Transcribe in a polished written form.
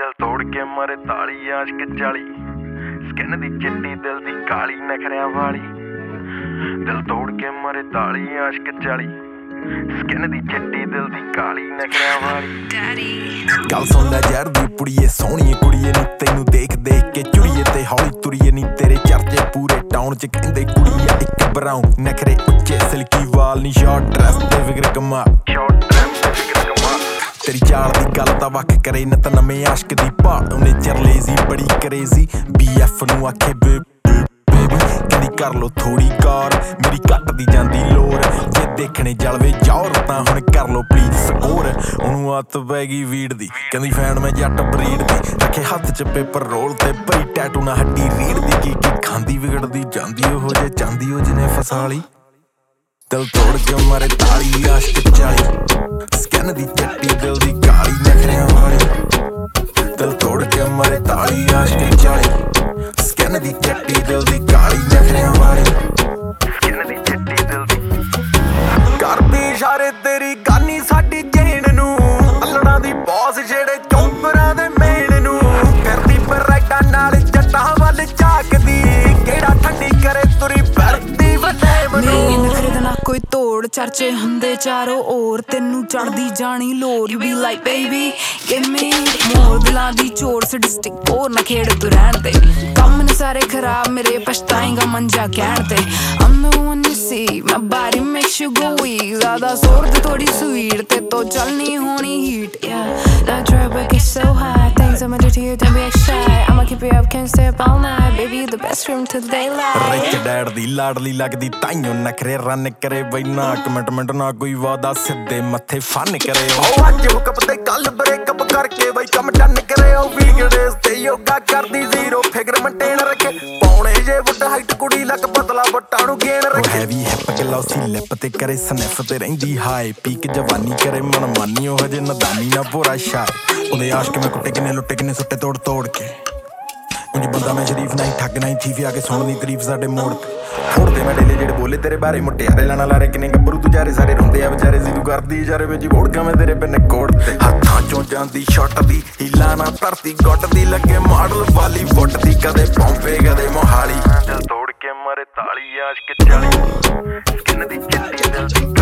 दिल तोड़ के मरे ताली आशिक 40 स्किन दी चिट्टी दिल दी काली नखरियां वाली दिल तोड़ के मरे ताली आशिक 40 स्किन दी चिट्टी दिल दी काली नखरियां वाली गल सुन लै जहर दी पुड़िए सोहणीए कुड़िए नी तैनू देख देख के चुड़िए ते हौली तुरीए नी तेरे चर्चे पूरे टाउन च कहंदे कुड़िया इक ब्राउन नखरे उच्चे सिल्की वाल नी शॉर्ट ड्रेस ते फिकर कमाल तेरी चाल दी गल तां वख करे न तां नवें आशिक दी भाल उन्ने चरलेजी बड़ी करेजी BF नू आखे बेबी कहंदी कर लो थोड़ी गौर मेरी घट दी जांदी लोर जे देखने जलवे जौर तां हुण कर लो प्लीज स्कोर ओनू आदत पै गई वीड़ दी कहंदी फैन मैं जट बरीड दी रखे हत्थ च पेपर रोल ते भई टैटू ना हड्डी रीड़ दी की खांदी विगड़दी जांदी ओहो जे चांदी ओ जिने फसाली दिल तोड़ के मरे ताली आशिक 40 स्किन दी चिट्टी दिल दी काली नखरियां वाली दिल तोड़ के मरे ताली आशिक 40 स्किन दी चिट्टी दिल दी काली नखरियां वाली स्किन दी चिट्टी दिल दी करदी इशारे तेरी गानी साडी जेन नू अल्लड़ां दी बॉस जेड़े चौंपरां दे मेन नू करदी बरैडा नाल जट्टां वल झाकदी केड़ा ठंडी करे तुरी फिरदी वड्डे बनू कोई तोड़ चर्चे हुंदे चारों ओर तेनू चढ़दी जानी लोर you be like baby give me more दिलां दी चोर सडिस्टिक और ना खेड़ तू रहन दे कम ने सारे खराब मेरे पछताएगा मंजा कहण ते I'm the one you see my body makes you go weak ज़्यादा जोर ते थोड़ी स्वीट ते तो चलनी होनी heat yeah that drive back is so high things I'ma do to you don't be shy I'ma keep you up can't stay up all night baby the best room till daylight rich dad दी लाडली लगदी ताइयों नखरे run करे बई ना commitment ना कोई वादा सिद्धे मत्थे फन करे ओ अज हुकम ते कल ब्रेकअप करके बई कम डन करे ओ वीकडेज ते योगा करदी जीरो फिगर मेंटेन रखे पौणे जे वुड हाइट कुड़ी लक पतला बट्टा नु गेन रखे हैवी हिप ग्लॉसी लिप ते करे स्निफ ते रहिंदी हाई पीक जवानी करे मन मानी ओ हजे नदानी ना पूरा शाय ओदे आशिक में कुट्टे किने लुट्टे किने सुट्टे तोड़ तोड़ के उंज बंदा मैं शरीफ नहीं ठग नहीं थी आके सुन दी तारीफ साडे मोड़ ते फोड़दे मैं डेले जेड़े बोले तेरे बारे मुटियारे लाना लारे किने गब्बरू तू जारे सारे रोंदे आ बेचारे जी तू करदी इशारे विच बोड़गा मैं तेरे पिन्ने कोड़ ते हत्थां चों जांदी शॉट दी हीला ना धरती गुट दी लगे मॉडल बॉलीवुड दी कदे पौंपे कदे मोहाली दिल तोड़ के मरे ताली आशिक 40 स्किन दी चिट्टी दिल दी